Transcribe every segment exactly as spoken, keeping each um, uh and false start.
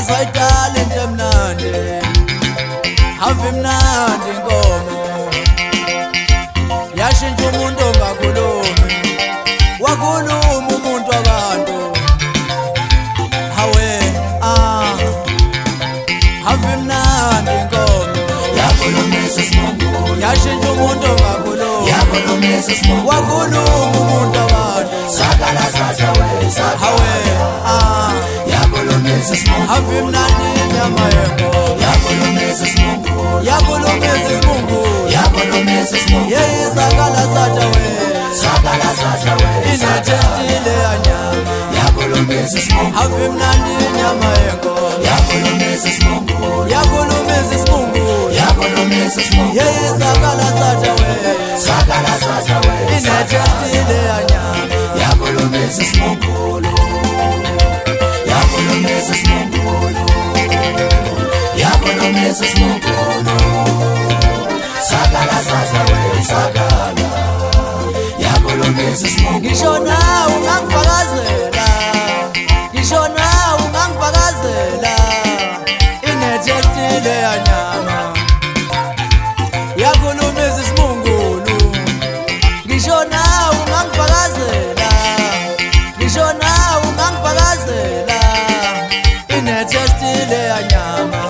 yazayidala into emnandi ave imnandi inkomo yashintsha umuntu ongakhulumi wakhuluma umuntu wabantu hawe ah ave imnandi inkomo yakhulumisa isimungu yashintsha umuntu ongakhulumi yakhulumisa isimungu wakhuluma umuntu wabantu sakala saja we sakala hawe ah yakhulumisa isimungu ave imnandi inyama yenkomo yakhulumisa isimungu yakhulumisa isimungu yakhulumisa isimungu yeyizakala saja we sakala saja we inethestile yanyama yakhulumisa isimungu ave imnandi inyama yenkomo yakhulumisa isimungu yakhulumisa isimungu yakhulumisa isimungu yeyizakala saja we sakala saja we inethestile yanyama yakhulumisa isimungu yakhulumisa isimungu yakhulumisa isimungu sakala saja we sakala yakhulumisa isimungu ngisho nawe ungangifakazela ngisho nawe ungangifakazela inethestile yanyama yakhulumisa isimungulu ngisho nawe ungangifakazela ngisho nawe ungangifakazela inethestile yanyama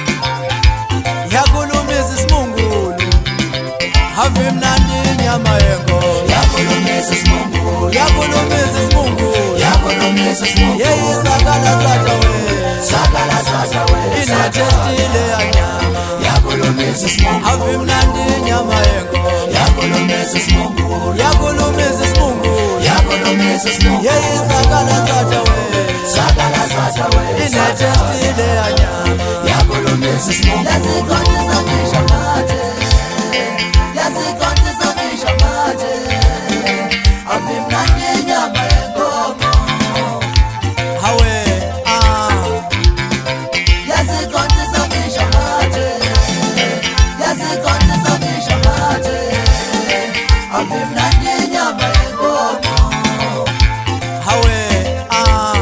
yakhulumisa isimungulu ave imnandi inyama yenkomo yakhulumisa isimungu yakhulumisa isimungulu yakhulumisa isimungu yeyizakala saja we sakala saja we inethestile yanyama yakhulumisa isimungu ave imnandi inyama yenkomo yakhulumisa isimungu yakhulumisa isimungulu yakhulumisa isimungu yeyizakala saja we sakala saja we inethestile yanyama yakhulumisa isimungu yazikhonzisa ngisho manje yazikhonzisa ngisho manje ave imnandi inyama yenkomo hawe ah yazikhonzisa ngisho manje yazikhonzisa ngisho manje ave imnandi inyama yenkomo hawe ah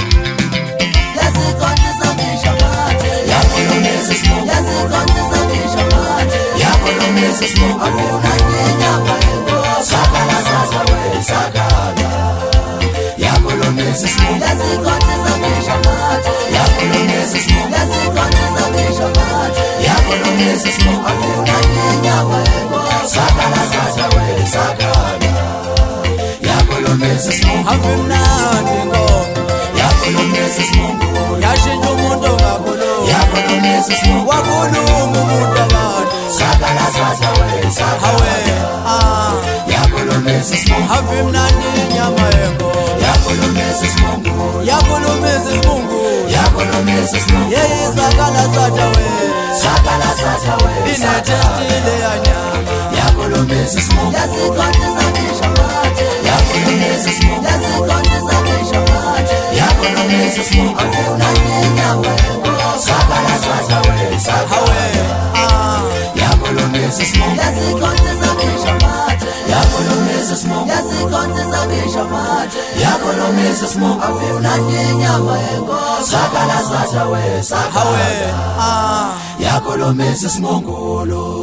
yazikhonzisa ngisho manje yakhulumisa isimungu yazikhonzisa ngisho manje yakhulumisa isimungu ave imnandi inyama yenkomo sakala saja we sakala yakhulumisa isimungu yazikhonzisa ngisho manje yakhulumisa isimungu yazikhonzisa ngisho manje yakhulumisa isimungu ave imnandi inyama yenkomo sakala saja we sakala yakhulumisa isimungu ave imnandi inkomo yakhulumisa isimungu yashintsha umuntu ongakhulumi yakhulumisa isimungu wakhuluma umuntu wabantu sakala saja we sakala hawe ah yakhulumisa isimungu ave imnandi inyama yenkomo yakhulumisa isimungu yakhulumisa isimungulu yakhulumisa isimungu yeyizakala saja we sakala saja we inethestile yanyama yakhulumisa isimungu yazikhonzisa ngisho manje yakhulumisa isimungu yazikhonzisa ngisho manje yakhulumisa isimungu ave imnandi inyama yenkomo sakala saja we sakala hawe ah yakhulumisa isimungu yazikhonzisa ngisho manje yakhulumisa isimungu yazikhonzisa ngisho manje yakhulumisa isimungu ave imnandi inyama yenkomo sakala saja we sakala hawe ah yakhulumisa isimungu